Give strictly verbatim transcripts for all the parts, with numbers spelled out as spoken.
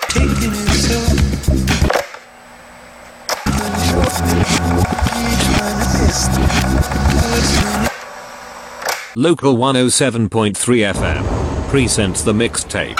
Local one oh seven point three F M presents the mixtape.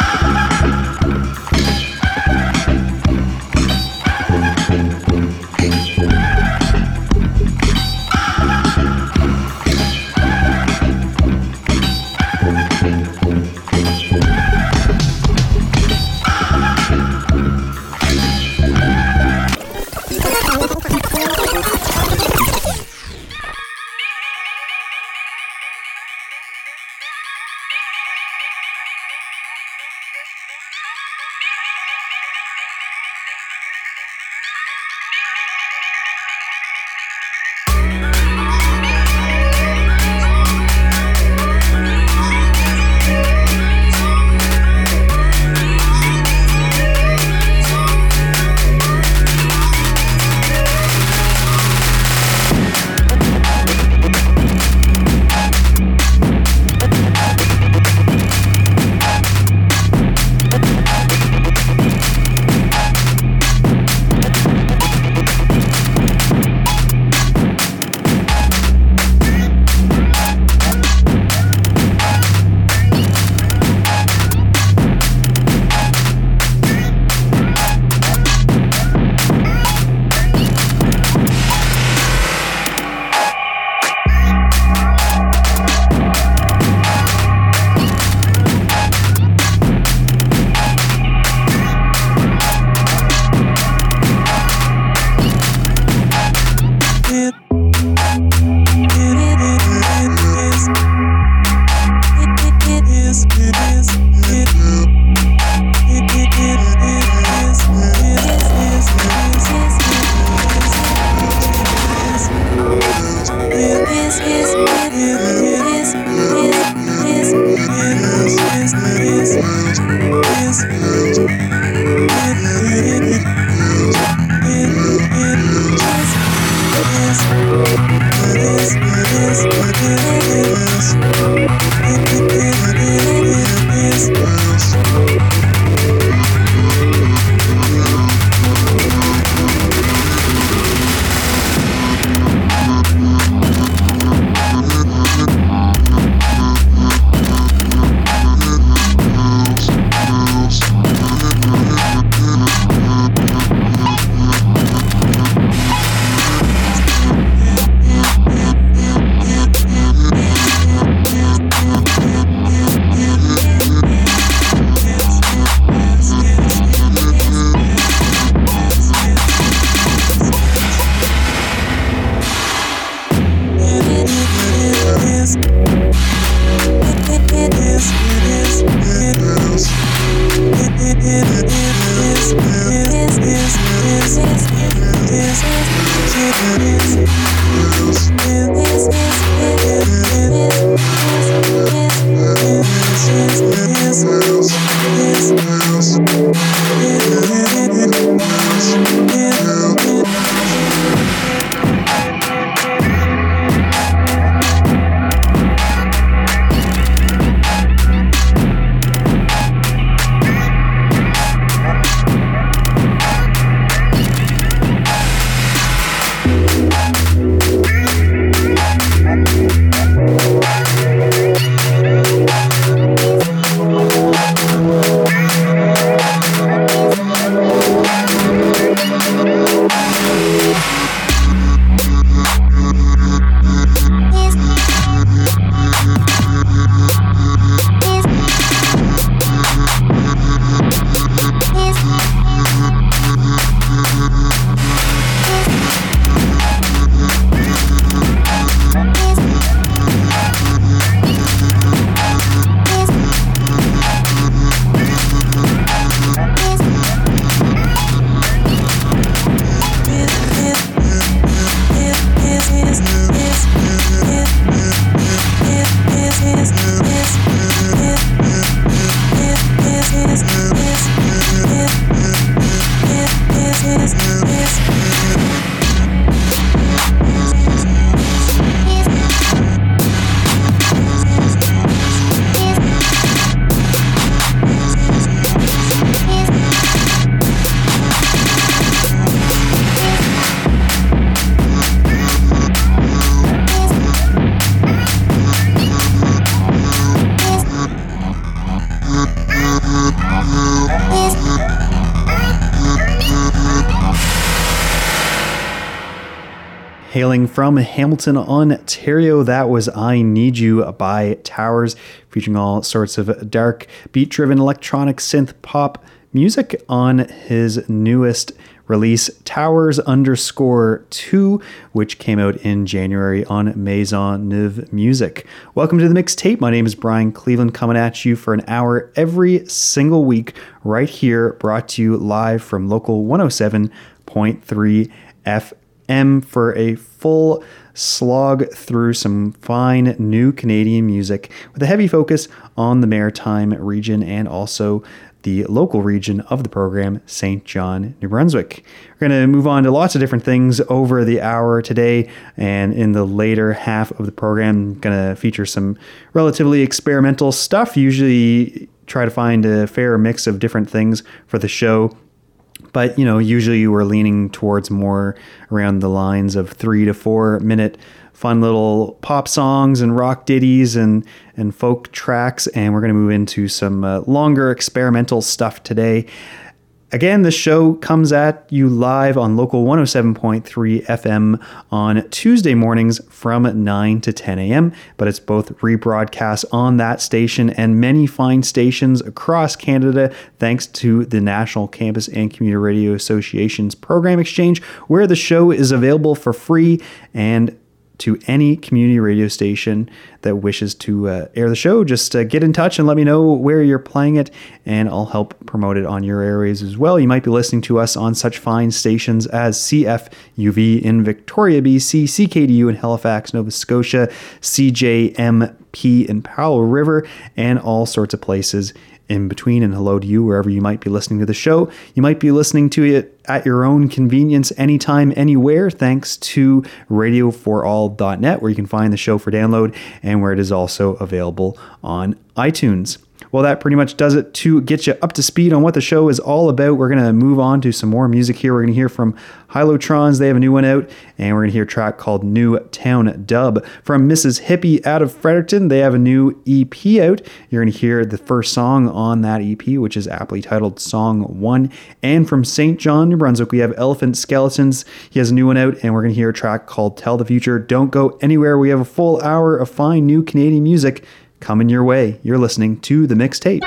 Hailing from Hamilton, Ontario, that was I Need You by Towers, featuring all sorts of dark, beat-driven electronic synth pop music on his newest release, Towers underscore two, which came out in January on Maison Neuve Music. Welcome to the mixtape. My name is Brian Cleveland, coming at you for an hour every single week right here, brought to you live from Local one oh seven point three F M for a full slog through some fine new Canadian music with a heavy focus on the Maritime region and also the local region of the program, Saint John, New Brunswick. We're going to move on to lots of different things over the hour today, and in the later half of the program, I'm going to feature some relatively experimental stuff. Usually try to find a fair mix of different things for the show. But, you know, usually we're leaning towards more around the lines of three to four minute fun little pop songs and rock ditties and, and folk tracks. And we're going to move into some uh, longer experimental stuff today. Again, the show comes at you live on Local one oh seven point three F M on Tuesday mornings from nine to ten a.m., but it's both rebroadcast on that station and many fine stations across Canada, thanks to the National Campus and Community Radio Association's Program Exchange, where the show is available for free and to any community radio station that wishes to uh, air the show. Just uh, get in touch and let me know where you're playing it, and I'll help promote it on your areas as well. You might be listening to us on such fine stations as C F U V in Victoria, B C, C K D U in Halifax, Nova Scotia, C J M P in Powell River, and all sorts of places in between. And hello to you wherever you might be listening to the show. You might be listening to it at your own convenience, anytime, anywhere, thanks to radio for all dot net, where you can find the show for download and where it is also available on iTunes. Well, that pretty much does it to get you up to speed on what the show is all about. We're going to move on to some more music here. We're going to hear from Hylotrons. They have a new one out, and we're going to hear a track called New Town Dub. From Missus Hippie out of Fredericton, they have a new E P out. You're going to hear the first song on that E P, which is aptly titled Song one. And from Saint John, New Brunswick, we have Elephant Skeletons. He has a new one out, and we're going to hear a track called Tell the Future. Don't go anywhere. We have a full hour of fine new Canadian music coming your way. You're listening to The Mixtape.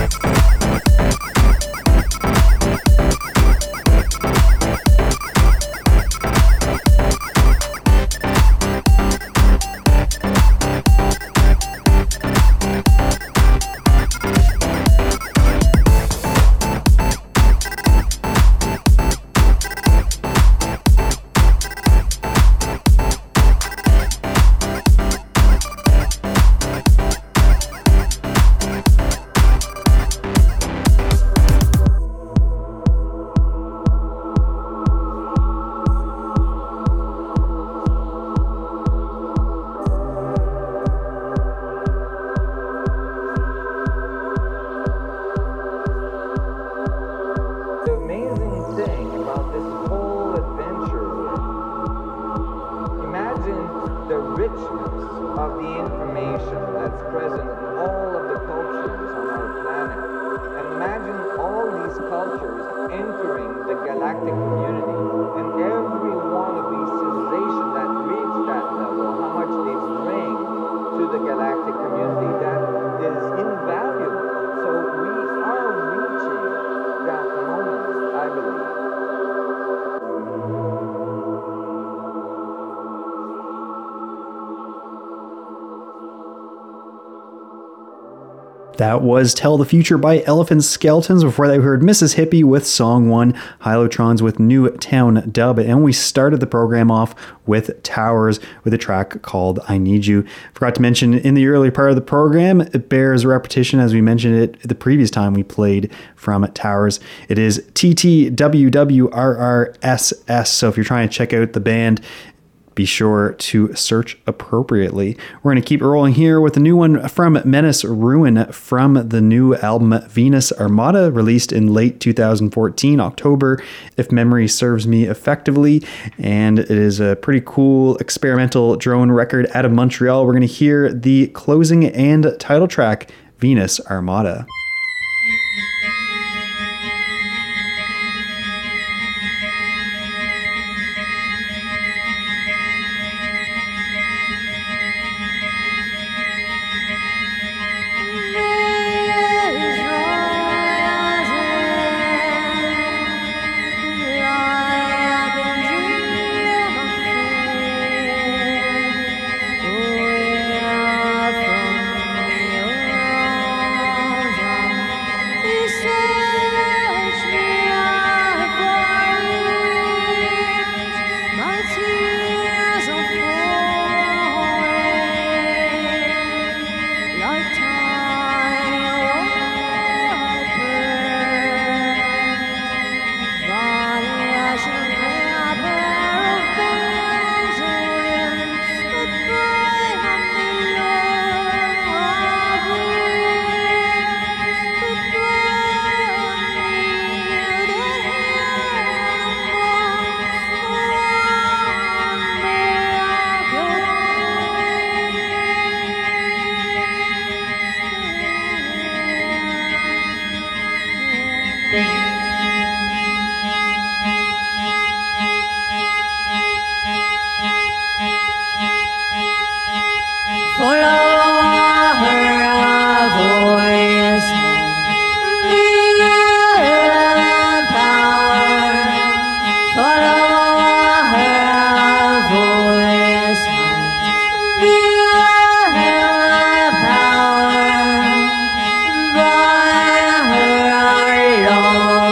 That was Tell the Future by Elephant Skeletons. Before that, we heard Missus Hippie with Song one, Hylotrons with New Town Dub, and we started the program off with Towers with a track called I Need You. Forgot to mention in the early part of the program, it bears repetition as we mentioned it the previous time we played from Towers. It is T T W W R R S S, so if you're trying to check out the band, be sure to search appropriately. We're going to keep rolling here with a new one from Menace Ruin from the new album Venus Armada, released in late two thousand fourteen, October, if memory serves me effectively. And it is a pretty cool experimental drone record out of Montreal. We're going to hear the closing and title track, Venus Armada. By her alone.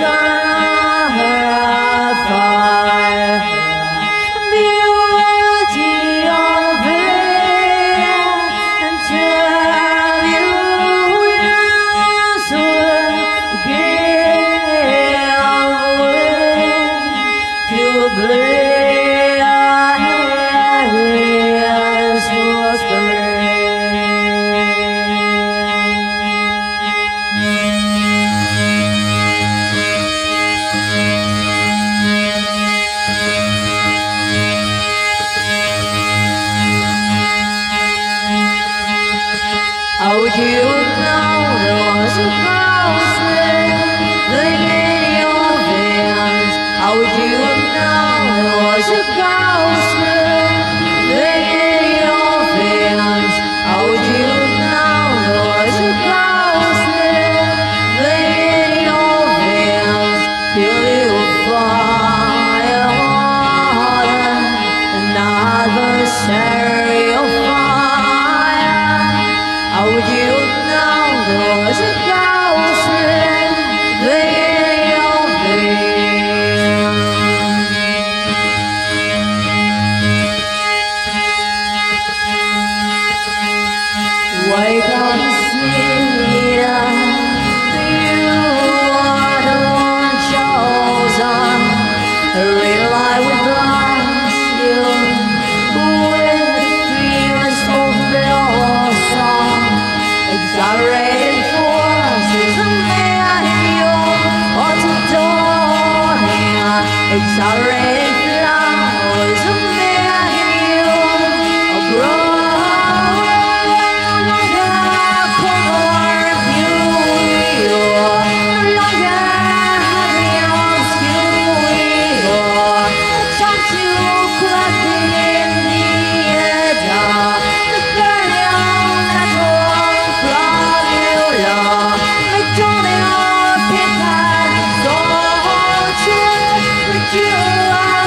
You are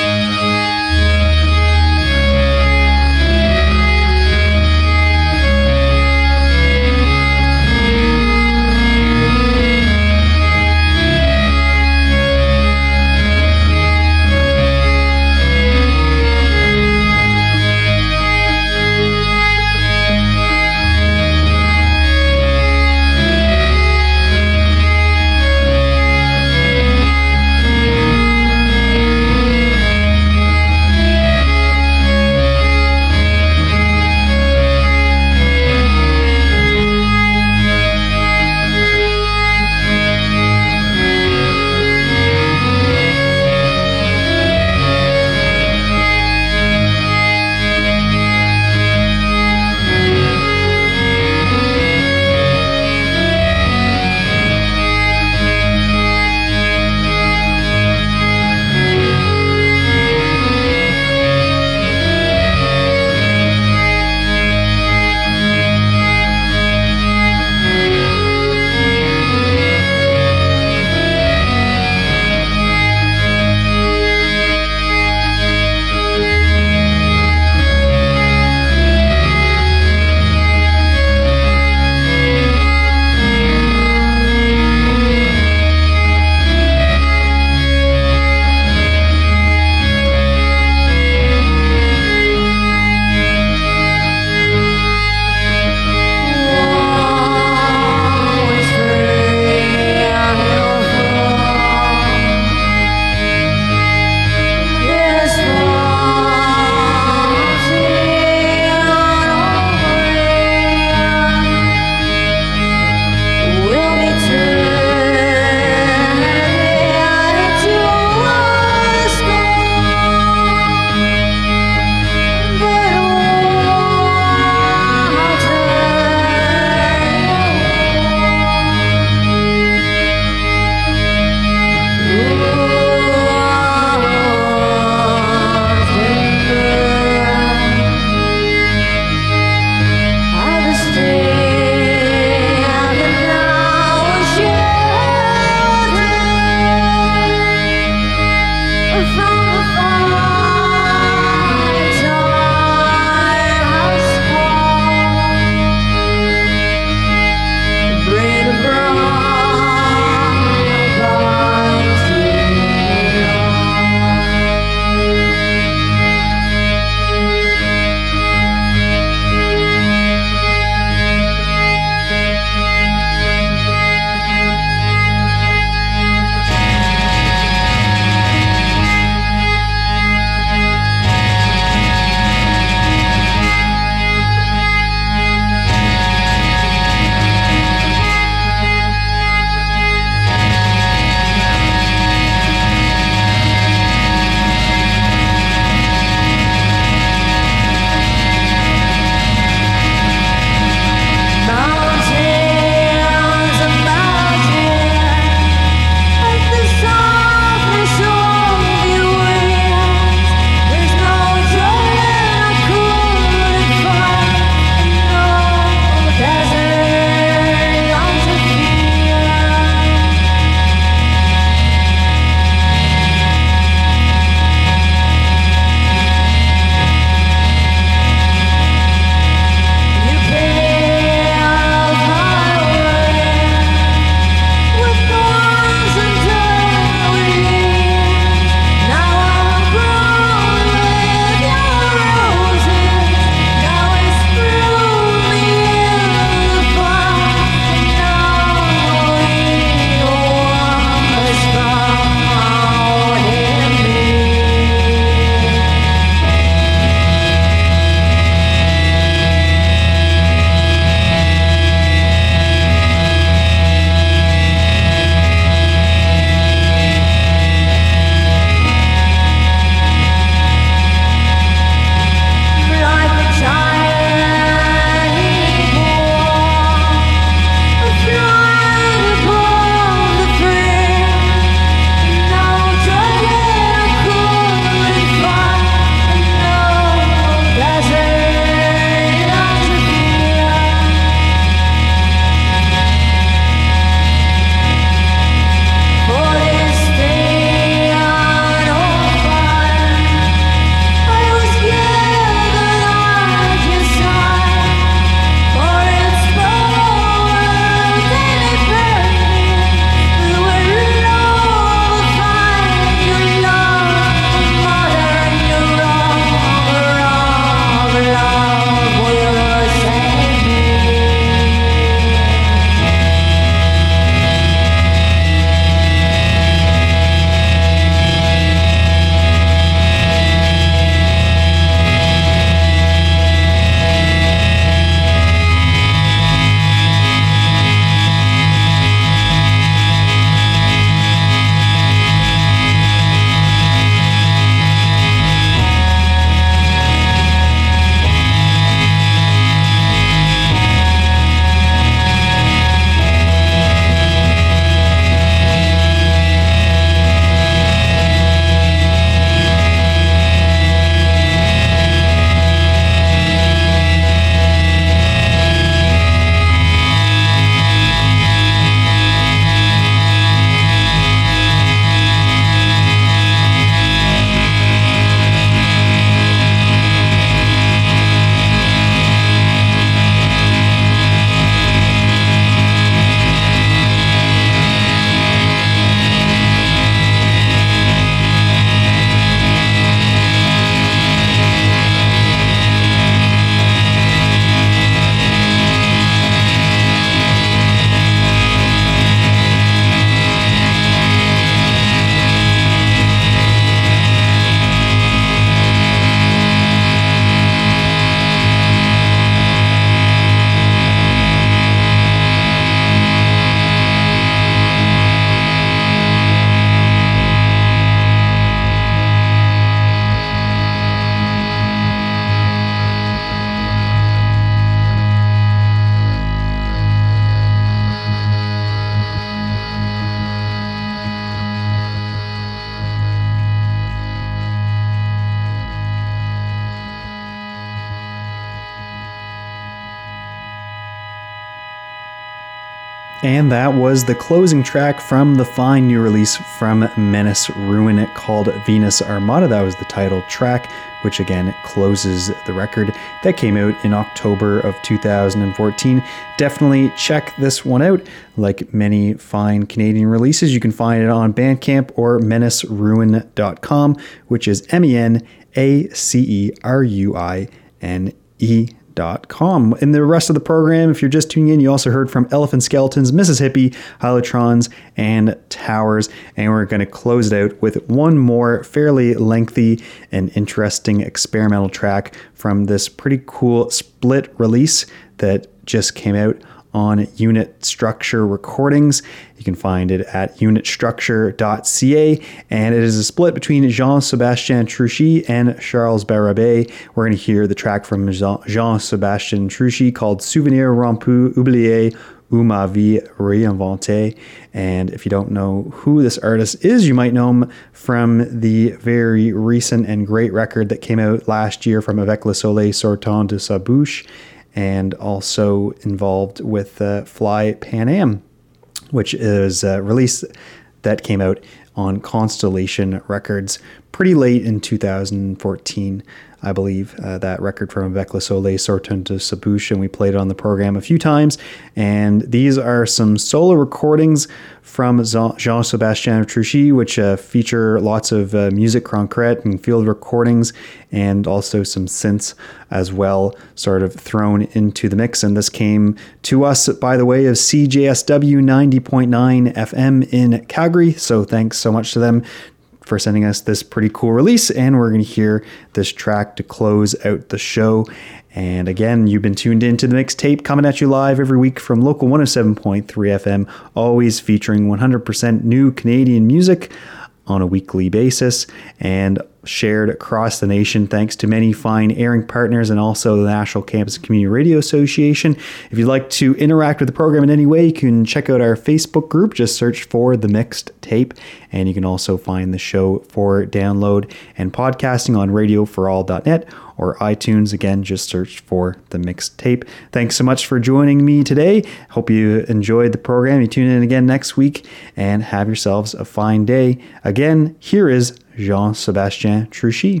And that was the closing track from the fine new release from Menace Ruin called Venus Armada. That was the title track, which again closes the record that came out in October of two thousand fourteen. Definitely check this one out. Like many fine Canadian releases, you can find it on Bandcamp or menace ruin dot com, which is M E N A C E R U I N E. Com. In the rest of the program, if you're just tuning in, you also heard from Elephant Skeletons, Mississippi, Hylotrons, and Towers. And we're going to close it out with one more fairly lengthy and interesting experimental track from this pretty cool split release that just came out on Unit Structure Recordings. You can find it at unit structure dot c a, and it is a split between Jean-Sébastien Truchy and Charles Barabé. We're going to hear the track from Jean-Sébastien Truchy called Souvenir rompu, oublié, ou ma vie réinventée. And if you don't know who this artist is, you might know him from the very recent and great record that came out last year from Avec le Soleil sortant de sa bouche, and also involved with uh, Fly Pan Am, which is a release that came out on Constellation Records pretty late in two thousand fourteen, I believe. Uh, that record from Avec le Soleil sortant de sa bouche, and we played it on the program a few times. And these are some solo recordings from Jean-Sébastien Truchy, which uh, feature lots of uh, music concrete and field recordings, and also some synths as well, sort of thrown into the mix. And this came to us, by the way, of C J S W ninety point nine F M in Calgary. So thanks so much to them for sending us this pretty cool release. And we're going to hear this track to close out the show. And again, you've been tuned into the mixtape, coming at you live every week from Local one oh seven point three F M, always featuring one hundred percent new Canadian music on a weekly basis and shared across the nation thanks to many fine airing partners and also the National Campus Community Radio Association. If you'd like to interact with the program in any way, you can check out our Facebook group. Just search for The Mixed Tape, and you can also find the show for download and podcasting on radio for all dot net or iTunes. Again, just search for The Mixed Tape. Thanks so much for joining me today. Hope you enjoyed the program. You tune in again next week and have yourselves a fine day. Again, here is Jean-Sébastien Truchy.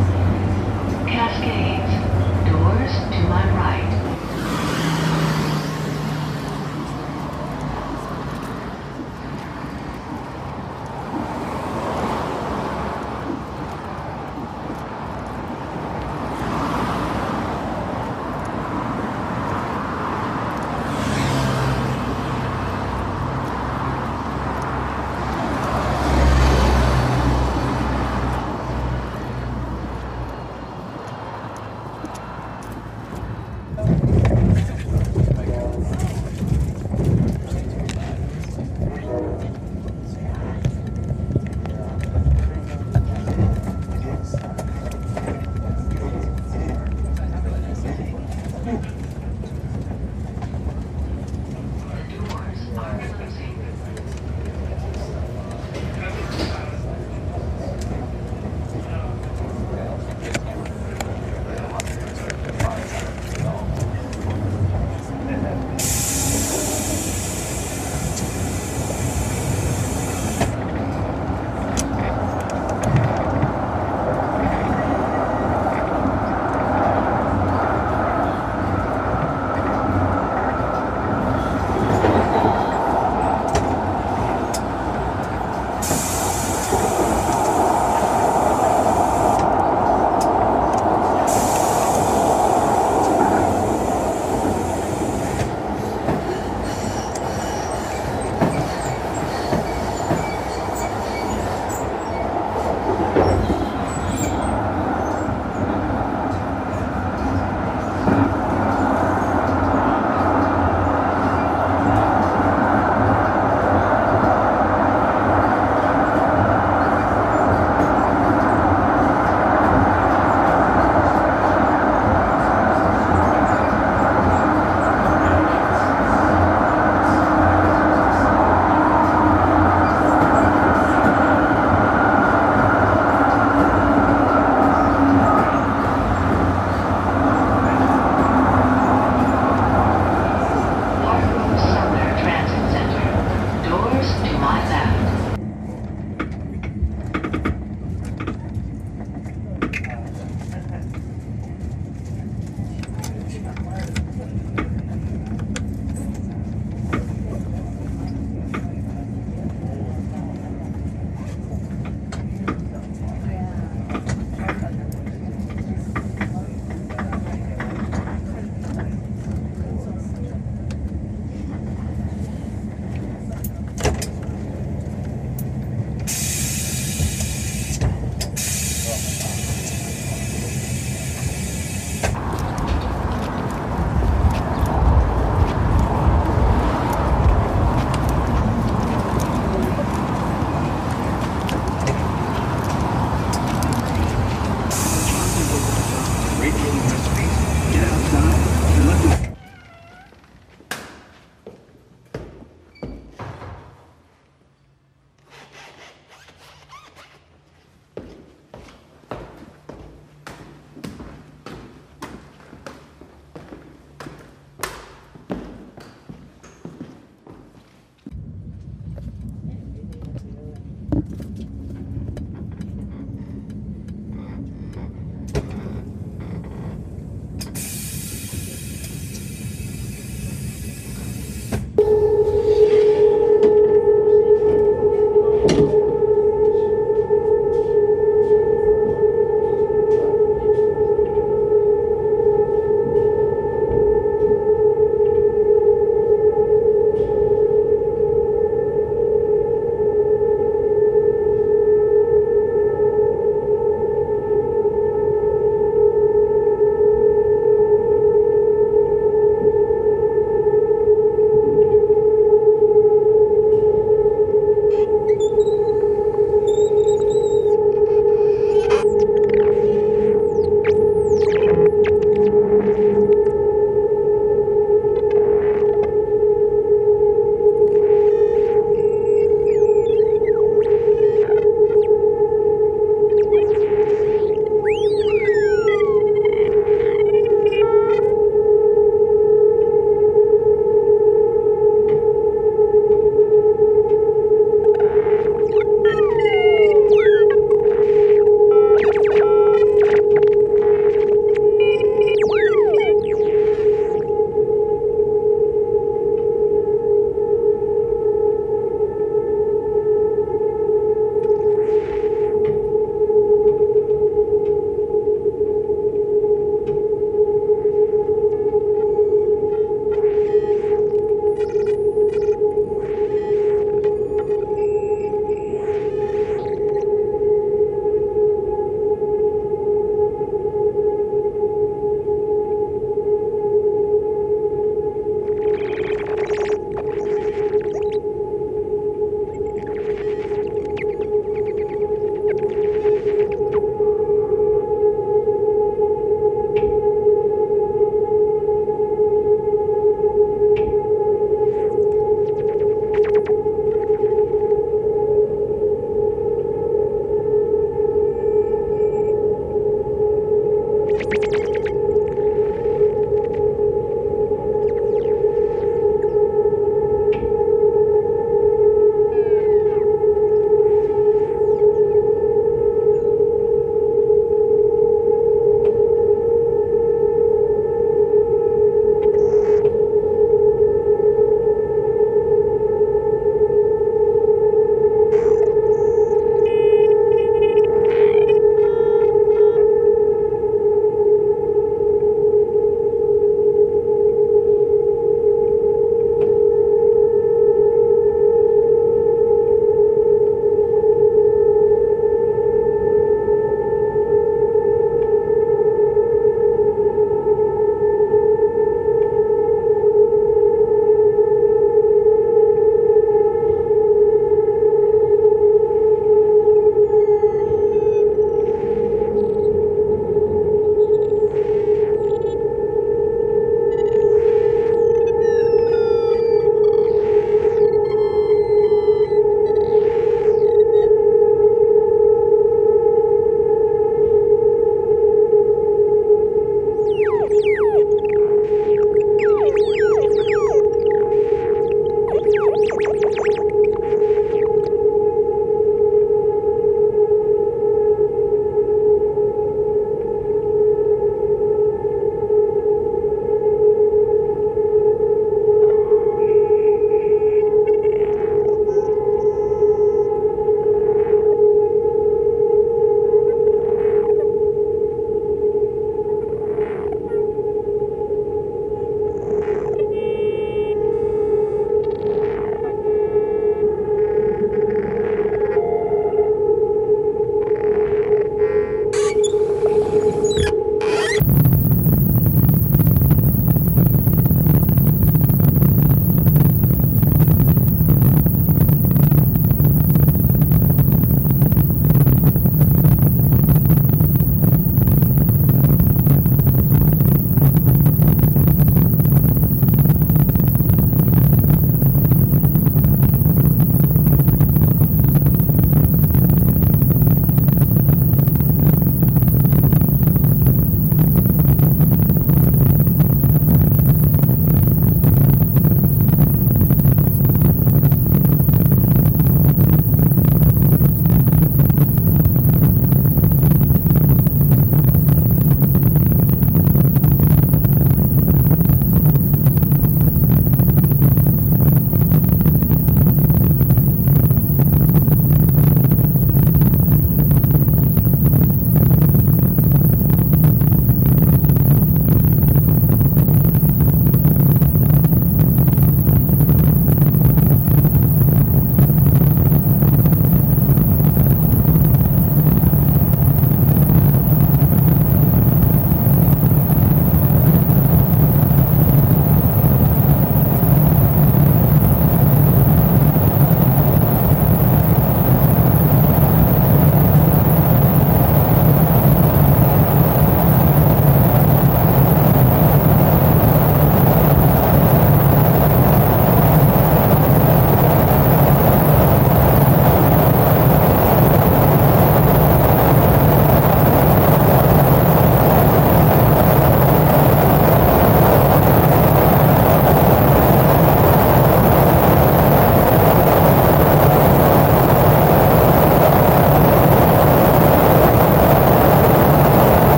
Cascades. Doors to my right.